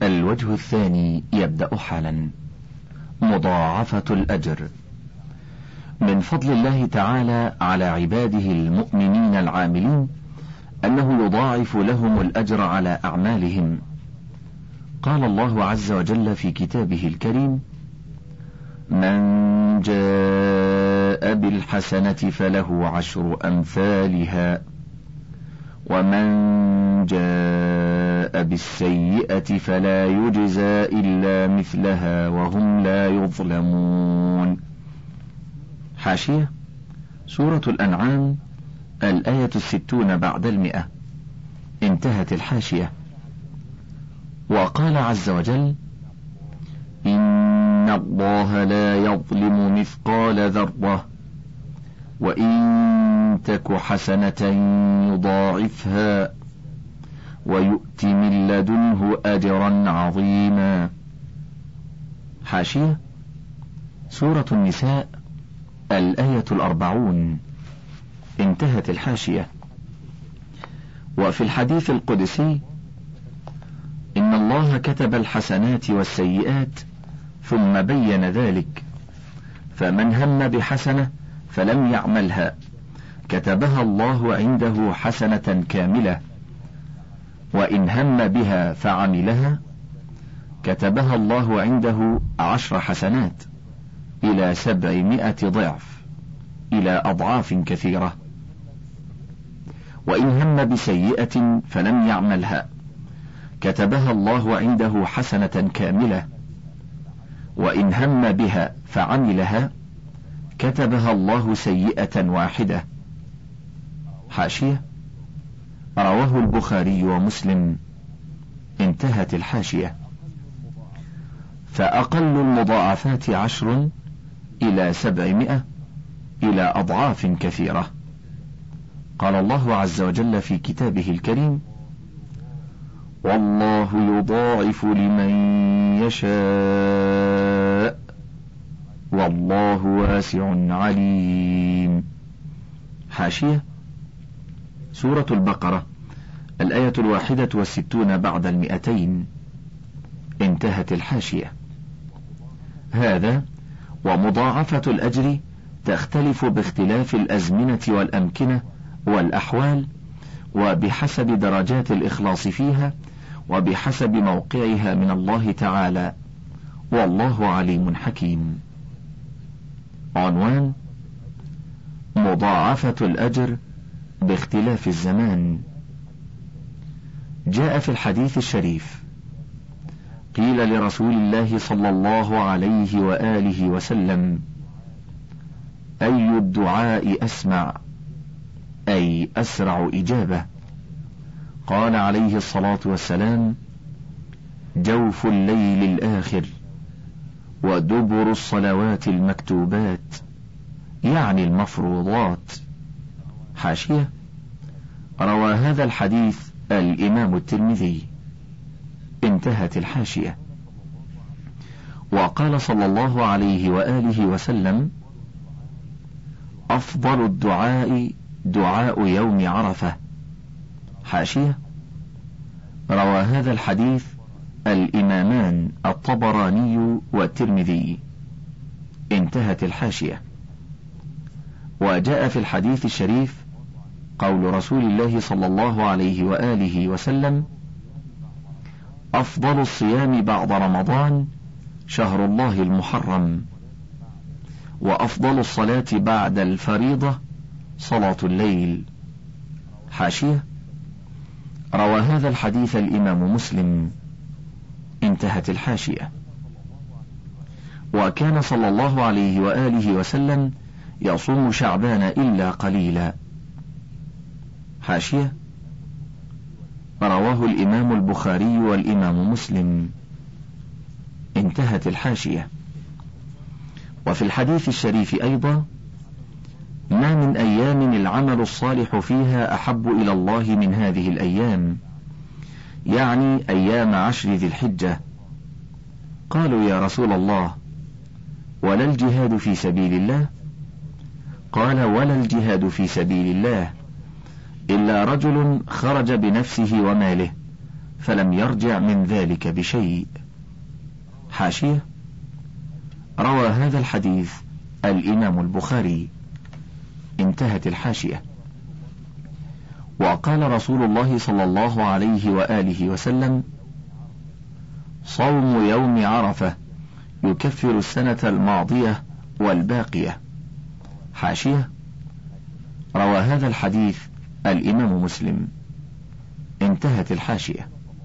الوجه الثاني يبدأ حالا. مضاعفة الأجر. من فضل الله تعالى على عباده المؤمنين العاملين أنه يضاعف لهم الأجر على أعمالهم. قال الله عز وجل في كتابه الكريم: من جاء بالحسنة فله 10 أمثالها ومن جاء بالسيئة فلا يجزى إلا مثلها وهم لا يظلمون. حاشية: سورة الأنعام، الآية 60 بعد 100. انتهت الحاشية. وقال عز وجل: إن الله لا يظلم مثقال ذرة وإن تك حسنة يضاعفها ويؤت من لدنه أجرا عظيما. حاشية: سورة النساء، الآية 40. انتهت الحاشية. وفي الحديث القدسي: إن الله كتب الحسنات والسيئات ثم بين ذلك، فمن هم بحسنة فلم يعملها كتبها الله عنده حسنة كاملة، وإن هم بها فعملها كتبها الله عنده 10 حسنات إلى 700 ضعف، إلى أضعاف كثيرة. وإن هم بسيئة فلم يعملها كتبها الله عنده حسنة كاملة، وإن هم بها فعملها كتبها الله سيئة واحدة. حاشية: رواه البخاري ومسلم. انتهت الحاشية. فأقل المضاعفات 10 إلى 700 إلى أضعاف كثيرة. قال الله عز وجل في كتابه الكريم: والله يضاعف لمن يشاء والله واسع عليم. حاشية: سورة البقرة، الآية 61 بعد 200. انتهت الحاشية. هذا ومضاعفة الأجر تختلف باختلاف الأزمنة والأمكنة والأحوال، وبحسب درجات الإخلاص فيها، وبحسب موقعها من الله تعالى، والله عليم حكيم. عنوان: مضاعفة الأجر باختلاف الزمان. جاء في الحديث الشريف: قيل لرسول الله صلى الله عليه وآله وسلم: أي الدعاء أسمع، أي أسرع إجابة؟ قال عليه الصلاة والسلام: جوف الليل الآخر ودبر الصلوات المكتوبات، يعني المفروضات. حاشية: روى هذا الحديث الإمام الترمذي. انتهت الحاشية. وقال صلى الله عليه وآله وسلم: أفضل الدعاء دعاء يوم عرفة. حاشية: روى هذا الحديث الإمامان الطبراني والترمذي. انتهت الحاشية. وجاء في الحديث الشريف قول رسول الله صلى الله عليه وآله وسلم: أفضل الصيام بعد رمضان شهر الله المحرم، وأفضل الصلاة بعد الفريضة صلاة الليل. حاشية: روى هذا الحديث الإمام مسلم. انتهت الحاشية. وكان صلى الله عليه وآله وسلم يصوم شعبان إلا قليلا. حاشية: رواه الإمام البخاري والإمام مسلم. انتهت الحاشية. وفي الحديث الشريف أيضا: ما من أيام العمل الصالح فيها أحب إلى الله من هذه الأيام، يعني أيام 10 ذي الحجة. قالوا: يا رسول الله، ولا الجهاد في سبيل الله؟ قال: ولا الجهاد في سبيل الله إلا رجل خرج بنفسه وماله فلم يرجع من ذلك بشيء. حاشية: روى هذا الحديث الإمام البخاري. انتهت الحاشية. وقال رسول الله صلى الله عليه وآله وسلم: صوم يوم عرفة يكفر السنة الماضية والباقية. حاشية: روى هذا الحديث الإمام مسلم. انتهت الحاشية.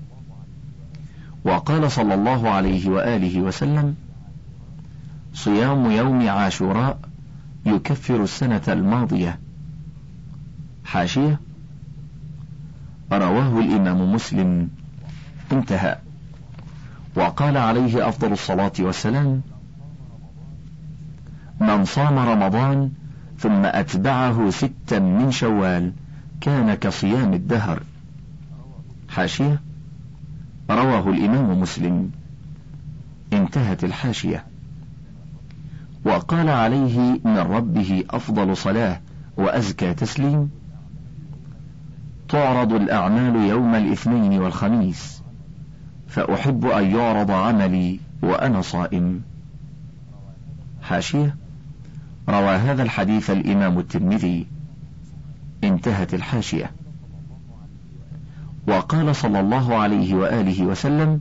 وقال صلى الله عليه وآله وسلم: صيام يوم عاشوراء يكفر السنة الماضية. حاشية: رواه الإمام مسلم. انتهى. وقال عليه أفضل الصلاة والسلام: من صام رمضان ثم أتبعه 6 من شوال كان كصيام الدهر. حاشية: رواه الإمام مسلم. انتهت الحاشية. وقال عليه من ربه أفضل صلاة وأزكى تسليم: تعرض الأعمال يوم الاثنين والخميس فأحب أن يعرض عملي وأنا صائم. حاشية: روى هذا الحديث الإمام الترمذي. انتهت الحاشية. وقال صلى الله عليه وآله وسلم: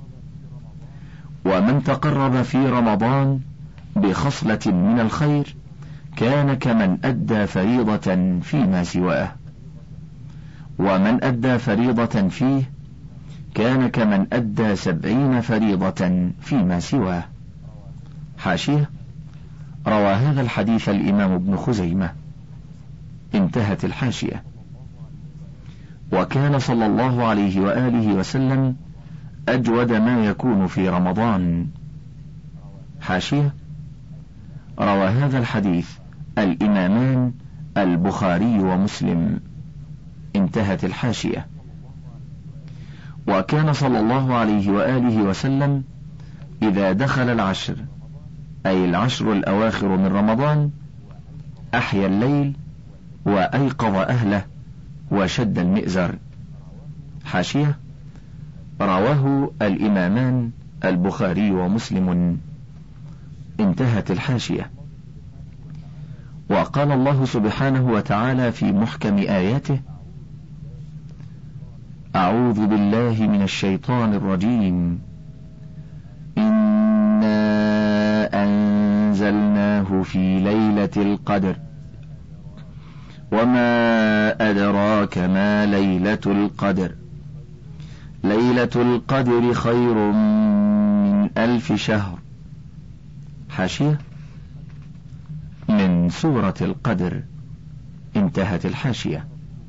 ومن تقرب في رمضان بخصلة من الخير كان كمن أدى فريضة فيما سواه، ومن أدى فريضة فيه كان كمن أدى 70 فريضة فيما سواه. حاشية: روى هذا الحديث الإمام ابن خزيمة. انتهت الحاشية. وكان صلى الله عليه وآله وسلم أجود ما يكون في رمضان. حاشية: روى هذا الحديث الإمامان البخاري ومسلم. انتهت الحاشية. وكان صلى الله عليه وآله وسلم إذا دخل العشر، أي العشر الأواخر من رمضان، أحيا الليل وأيقظ أهله وشد المئزر. حاشية: رواه الإمامان البخاري ومسلم. انتهت الحاشية. وقال الله سبحانه وتعالى في محكم آياته: أعوذ بالله من الشيطان الرجيم، إنا أنزلناه في ليلة القدر وما أدراك ما ليلة القدر، ليلة القدر خير من 1000 شهر. حاشية: من سورة القدر. انتهت الحاشية.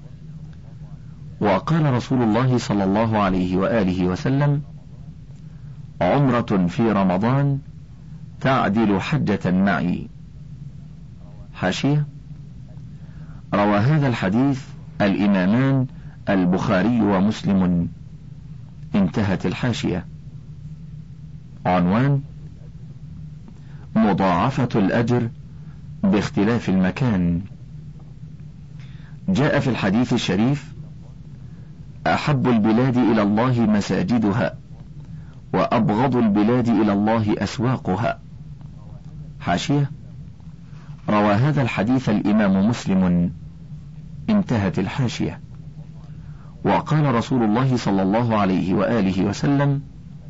وقال رسول الله صلى الله عليه وآله وسلم: عمرة في رمضان تعدل حجة معي. حاشية: روى هذا الحديث الإمامان البخاري ومسلم. انتهت الحاشية. عنوان: مضاعفة الأجر باختلاف المكان. جاء في الحديث الشريف: أحب البلاد إلى الله مساجدها وأبغض البلاد إلى الله أسواقها. حاشية: روى هذا الحديث الإمام مسلم. انتهت الحاشية. وقال رسول الله صلى الله عليه وآله وسلم: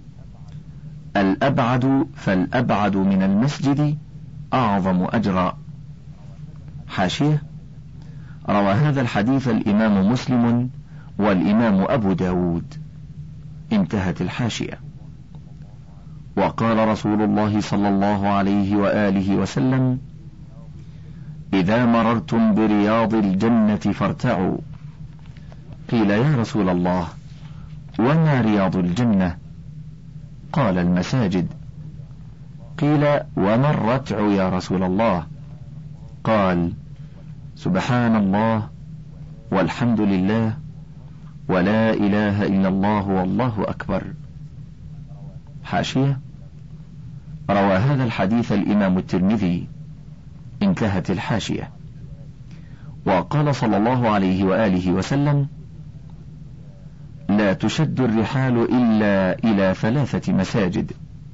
الأبعد فالأبعد من المسجد أعظم أجرا. حاشية: روى هذا الحديث الإمام مسلم والإمام أبو داود. انتهت الحاشية. وقال رسول الله صلى الله عليه وآله وسلم: إذا مررتم برياض الجنة فارتعوا. قيل: يا رسول الله وما رياض الجنة؟ قال: المساجد. قيل: وما الرتع يا رسول الله؟ قال: سبحان الله والحمد لله ولا إله إلا الله والله أكبر. حاشية: روى هذا الحديث الإمام الترمذي. انتهت الحاشية. وقال صلى الله عليه وآله وسلم: لا تشد الرحال إلا إلى 3 مساجد: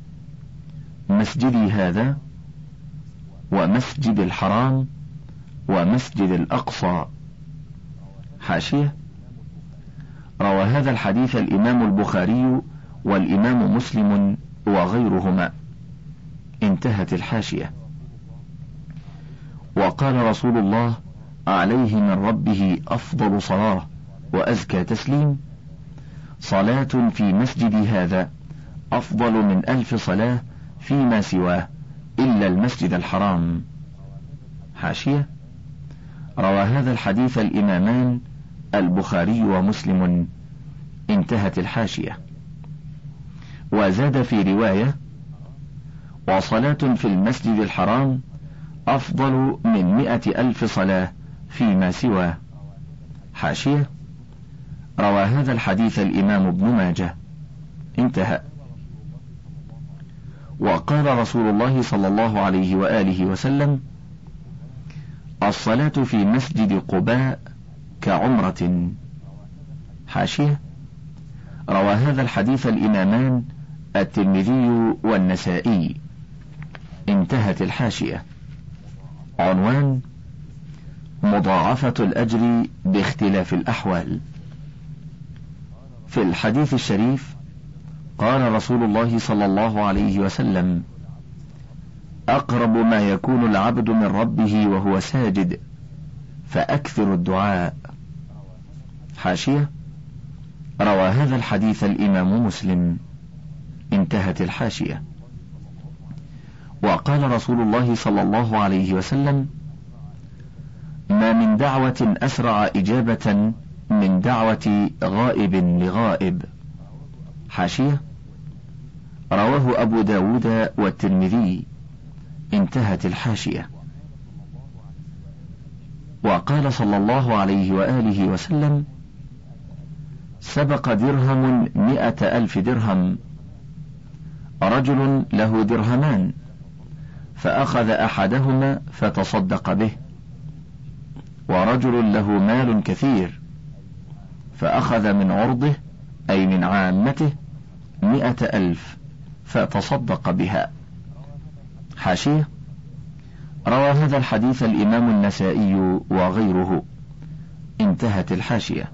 مسجدي هذا، ومسجد الحرام، ومسجد الأقصى. حاشية: روى هذا الحديث الإمام البخاري والإمام مسلم وغيرهما. انتهت الحاشية. وقال رسول الله عليه من ربه أفضل صلاة وأزكى تسليم: صلاة في مسجدي هذا أفضل من 1000 صلاة فيما سواه إلا المسجد الحرام. حاشية: روى هذا الحديث الإمامان البخاري ومسلم. انتهت الحاشية. وزاد في رواية: وصلاة في المسجد الحرام أفضل من 100,000 صلاة فيما سواه. حاشية: روى هذا الحديث الإمام ابن ماجه. انتهى. وقال رسول الله صلى الله عليه وآله وسلم: الصلاة في مسجد قباء كعمرة. حاشية: روى هذا الحديث الإمامان الترمذي والنسائي. انتهت الحاشية. عنوان: مضاعفة الأجر باختلاف الأحوال. في الحديث الشريف قال رسول الله صلى الله عليه وسلم: أقرب ما يكون العبد من ربه وهو ساجد فأكثر الدعاء. حاشية: روى هذا الحديث الإمام مسلم. انتهت الحاشية. وقال رسول الله صلى الله عليه وسلم: ما من دعوة أسرع إجابة من دعوة غائب لغائب. حاشية: رواه أبو داود والترمذي. انتهت الحاشية. وقال صلى الله عليه وآله وسلم: سبق درهم 100,000 درهم. رجل له درهمان فأخذ أحدهما فتصدق به، ورجل له مال كثير فأخذ من عرضه أي من عامته 100,000 فتصدق بها. حاشية: روى هذا الحديث الإمام النسائي وغيره. انتهت الحاشية.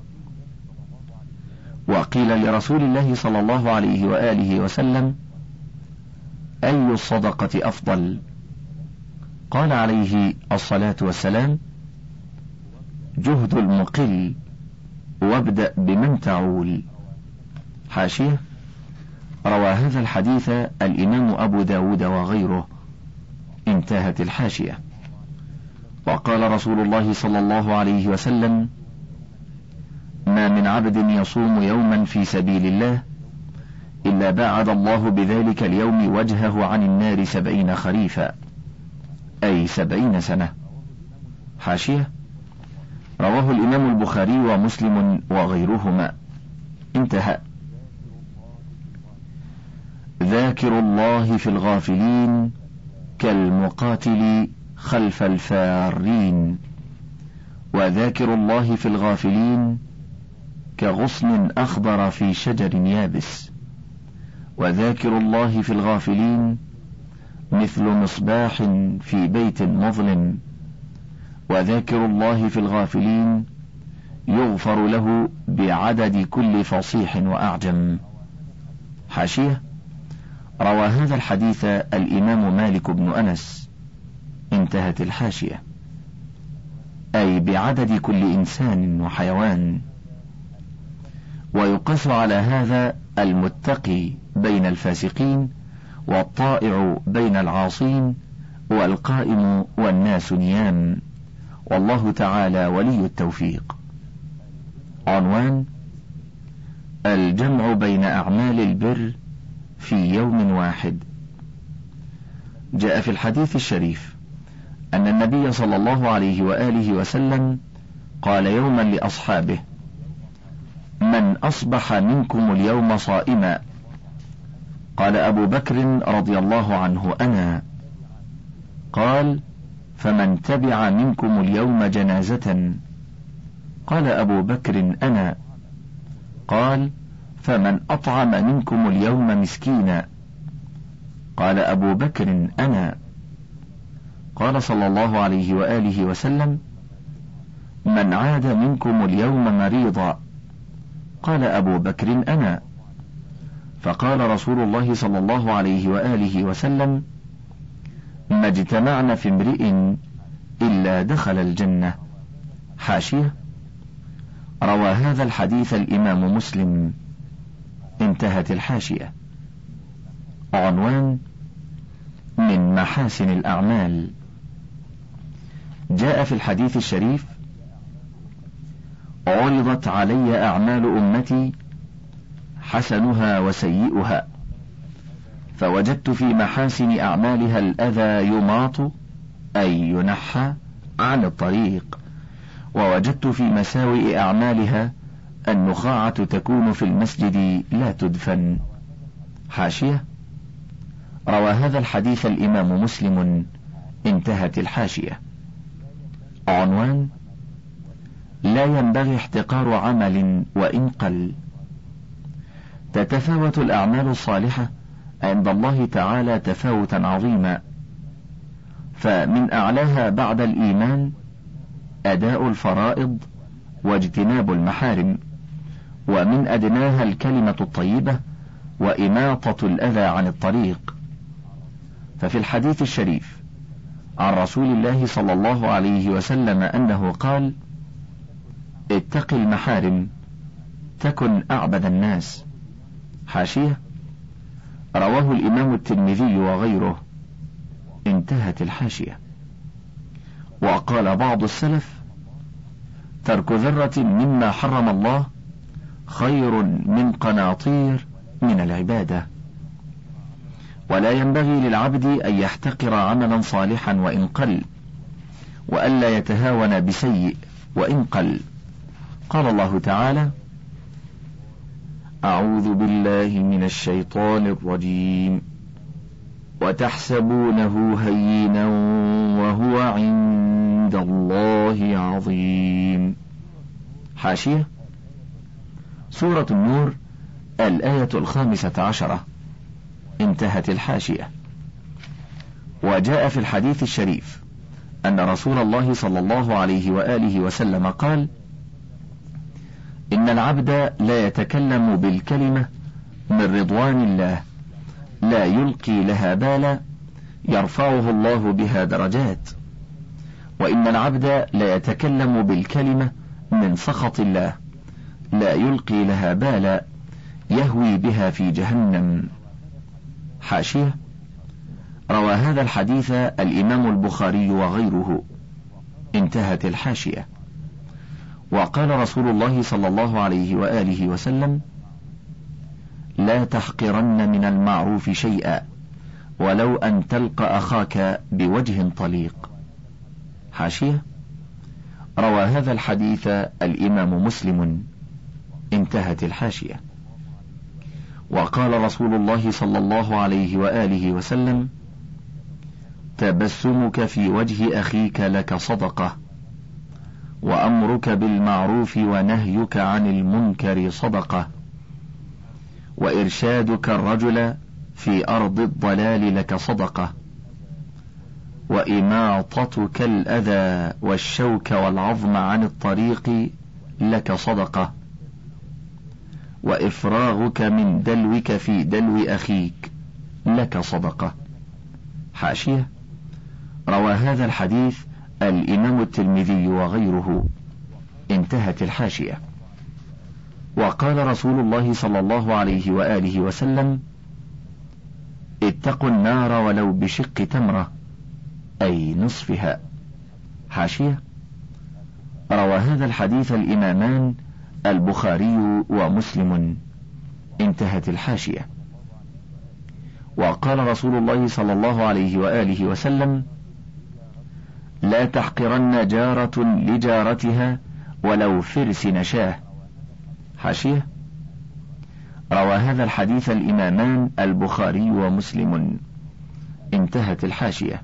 وقيل لرسول الله صلى الله عليه وآله وسلم: أي الصدقة أفضل؟ قال عليه الصلاة والسلام: جهد المقل، وابدأ بمن تعول. حاشية: روى هذا الحديث الإمام أبو داود وغيره. انتهت الحاشية. وقال رسول الله صلى الله عليه وسلم: ما من عبد يصوم يوما في سبيل الله إلا باعد الله بذلك اليوم وجهه عن النار 70 خريفا، أي 70 سنة. حاشية: رواه الإمام البخاري ومسلم وغيرهما. انتهى. ذاكر الله في الغافلين كالمقاتل خلف الفارين، وذاكر الله في الغافلين كغصن أخضر في شجر يابس، وذاكر الله في الغافلين مثل مصباح في بيت مظلم، وذاكر الله في الغافلين يغفر له بعدد كل فصيح وأعجم. حاشية: روى هذا الحديث الإمام مالك بن أنس. انتهت الحاشية. أي بعدد كل إنسان وحيوان. ويقاس على هذا المتقي بين الفاسقين، والطائع بين العاصين، والقائم والناس نيام، والله تعالى ولي التوفيق. عنوان: الجمع بين أعمال البر في يوم واحد. جاء في الحديث الشريف أن النبي صلى الله عليه وآله وسلم قال يوما لأصحابه: من أصبح منكم اليوم صائما؟ قال أبو بكر رضي الله عنه: أنا. قال: فمن تبع منكم اليوم جنازة؟ قال أبو بكر: أنا. قال: فمن أطعم منكم اليوم مسكينا؟ قال أبو بكر: أنا. قال صلى الله عليه وآله وسلم: من عاد منكم اليوم مريضا؟ قال أبو بكر: أنا. فقال رسول الله صلى الله عليه وآله وسلم: ما اجتمعنا في امرئ إلا دخل الجنة. حاشية: روى هذا الحديث الإمام مسلم. انتهت الحاشية. عنوان: من محاسن الأعمال. جاء في الحديث الشريف: عرضت علي أعمال أمتي حسنها وسيئها، فوجدت في محاسن أعمالها الأذى يماط أي ينحى عن الطريق، ووجدت في مساوئ أعمالها النخاعة تكون في المسجد لا تدفن. حاشية: روى هذا الحديث الإمام مسلم. انتهت الحاشية. عنوان: لا ينبغي احتقار عمل وإن قل. تتفاوت الأعمال الصالحة عند الله تعالى تفاوتا عظيما، فمن أعلاها بعد الإيمان أداء الفرائض واجتناب المحارم، ومن أدناها الكلمة الطيبة وإماطة الأذى عن الطريق. ففي الحديث الشريف عن رسول الله صلى الله عليه وسلم أنه قال: اتق المحارم تكن أعبد الناس. حاشية: رواه الإمام الترمذي وغيره. انتهت الحاشية. وقال بعض السلف: ترك ذرة مما حرم الله خير من قناطير من العبادة. ولا ينبغي للعبد أن يحتقر عملا صالحا وإن قل، وألا يتهاون بسيء وإن قل. قال الله تعالى: أعوذ بالله من الشيطان الرجيم: وتحسبونه هينا وهو عند الله عظيم. حاشية: سورة النور الآية 15. انتهت الحاشية. وجاء في الحديث الشريف أن رسول الله صلى الله عليه وآله وسلم قال: إن العبد لا يتكلم بالكلمة من رضوان الله لا يلقي لها بالا يرفعه الله بها درجات، وإن العبد لا يتكلم بالكلمة من سخط الله لا يلقي لها بالا يهوي بها في جهنم. حاشية: روى هذا الحديث الإمام البخاري وغيره. انتهت الحاشية. وقال رسول الله صلى الله عليه وآله وسلم: لا تحقرن من المعروف شيئا ولو أن تلقى أخاك بوجه طليق. حاشية: روى هذا الحديث الإمام مسلم. انتهت الحاشية. وقال رسول الله صلى الله عليه وآله وسلم: تبسمك في وجه أخيك لك صدقة، وأمرك بالمعروف ونهيك عن المنكر صدقة، وإرشادك الرجل في أرض الضلال لك صدقة، وإماطتك الأذى والشوك والعظم عن الطريق لك صدقة، وإفراغك من دلوك في دلو أخيك لك صدقة. حاشية: روى هذا الحديث الإمام الترمذي وغيره. انتهت الحاشية. وقال رسول الله صلى الله عليه وآله وسلم: اتقوا النار ولو بشق تمرة أي نصفها. حاشية: روى هذا الحديث الإمامان البخاري ومسلم. انتهت الحاشية. وقال رسول الله صلى الله عليه وآله وسلم: لا تحقرن جارة لجارتها ولو فرس نشاه. حاشية: روى هذا الحديث الإمامان البخاري ومسلم. انتهت الحاشية.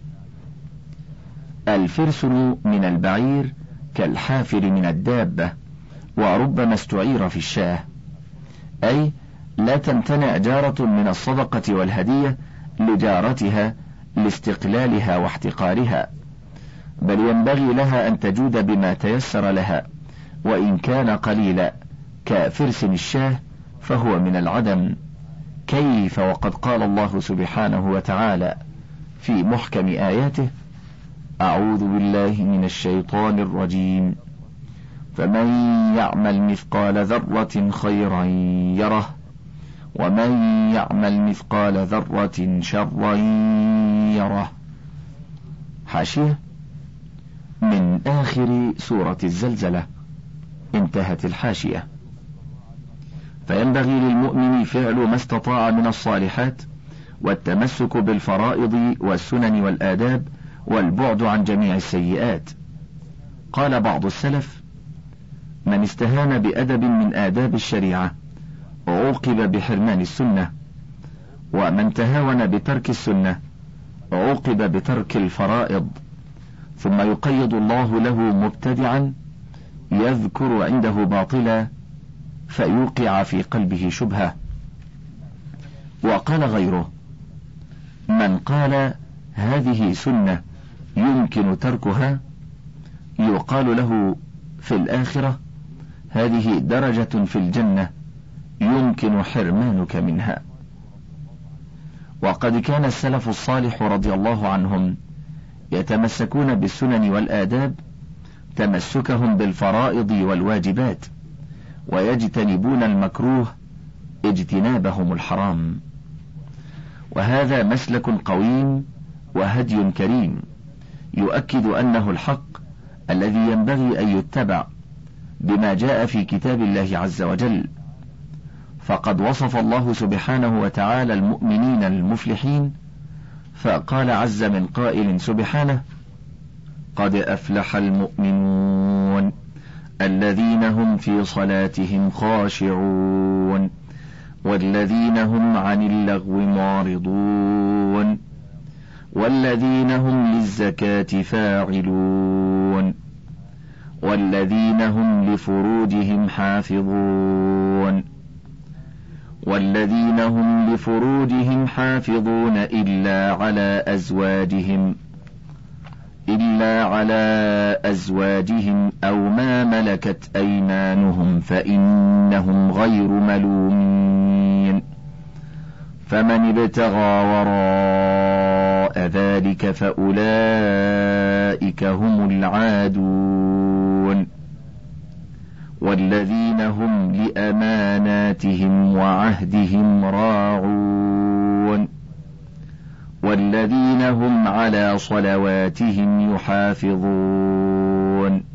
الفرسن من البعير كالحافر من الدابة، وربما استعير في الشاه. أي لا تمتنع جارة من الصدقة والهدية لجارتها لاستقلالها واحتقارها، بل ينبغي لها أن تجود بما تيسر لها، وإن كان قليلا كفرس الشاه فهو من العدم. كيف وقد قال الله سبحانه وتعالى في محكم آياته: أعوذ بالله من الشيطان الرجيم، فمن يعمل مثقال ذرة خيرا يره ومن يعمل مثقال ذرة شرا يره. حاشية: من آخر سورة الزلزلة. انتهت الحاشية. فينبغي للمؤمن فعل ما استطاع من الصالحات والتمسك بالفرائض والسنن والآداب والبعد عن جميع السيئات. قال بعض السلف: من استهان بأدب من آداب الشريعة عوقب بحرمان السنة، ومن تهاون بترك السنة عوقب بترك الفرائض. ثم يقيد الله له مبتدعا يذكر عنده باطلا فيوقع في قلبه شبهة. وقال غيره: من قال هذه سنة يمكن تركها يقال له في الآخرة هذه درجة في الجنة يمكن حرمانك منها. وقد كان السلف الصالح رضي الله عنهم يتمسكون بالسنن والآداب تمسكهم بالفرائض والواجبات، ويجتنبون المكروه اجتنابهم الحرام. وهذا مسلك قويم وهدي كريم يؤكد أنه الحق الذي ينبغي أن يتبع بما جاء في كتاب الله عز وجل. فقد وصف الله سبحانه وتعالى المؤمنين المفلحين فقال عز من قائل سبحانه: قد أفلح المؤمنون الذين هم في صلاتهم خاشعون والذين هم عن اللغو معرضون والذين هم للزكاة فاعلون والذين هم لفروجهم حافظون والذين هم لفروجهم حافظون إلا على أزواجهم أو ما ملكت أيمانهم فإنهم غير ملومين، فمن ابتغى وراء ذلك فأولئك هم العادون والذين هم لأماناتهم وعهدهم راعون والذين هم على صلواتهم يحافظون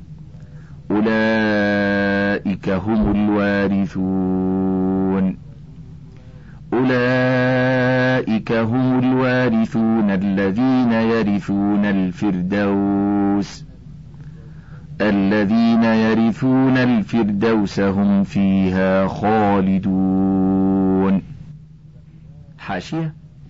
أولئك هم الوارثون الذين يرثون الفردوس هم فيها خالدون. حاشية: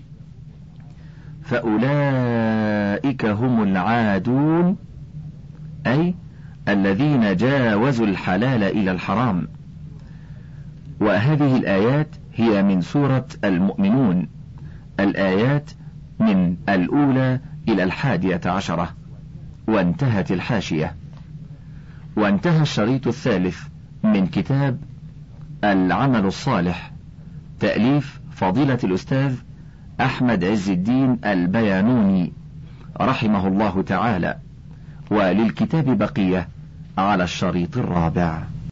فأولئك هم العادون أي الذين جاوزوا الحلال إلى الحرام. وهذه الآيات هي من سورة المؤمنون، الآيات من 1 إلى 11. وانتهت الحاشية. وانتهى الشريط الثالث من كتاب العمل الصالح، تأليف فضيلة الأستاذ أحمد عز الدين البيانوني رحمه الله تعالى، وللكتاب بقية على الشريط الرابع.